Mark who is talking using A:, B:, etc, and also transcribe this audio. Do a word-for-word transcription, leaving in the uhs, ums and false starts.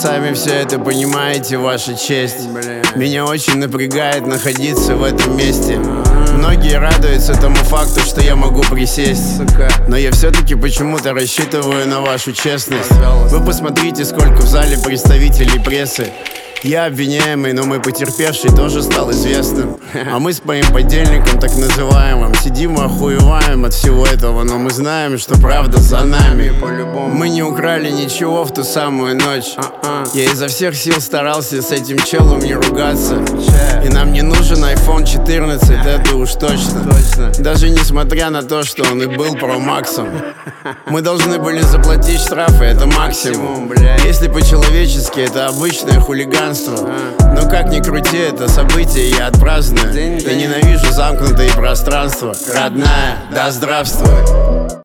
A: сами все это понимаете, ваша честь. Меня очень напрягает находиться в этом месте. Многие радуются тому факту, что я могу присесть, но я все-таки почему-то рассчитываю на вашу честность. Вы посмотрите, сколько в зале представителей прессы. Я обвиняемый, но мой потерпевший тоже стал известным. А мы с моим подельником, так называемым, сидим и охуеваем от всего этого. Но мы знаем, что правда за нами. Мы не украли ничего в ту самую ночь. Я изо всех сил старался с этим челом не ругаться. И нам не нужен айфон четырнадцать, это уж точно. Даже несмотря на то, что он и был Pro Max'ом. Мы должны были заплатить штрафы, это максимум. Если по-человечески, это обычное хулиганство. Но как ни крути, это событие я отпраздную. Я ненавижу замкнутые пространства. Родная, да здравствуй.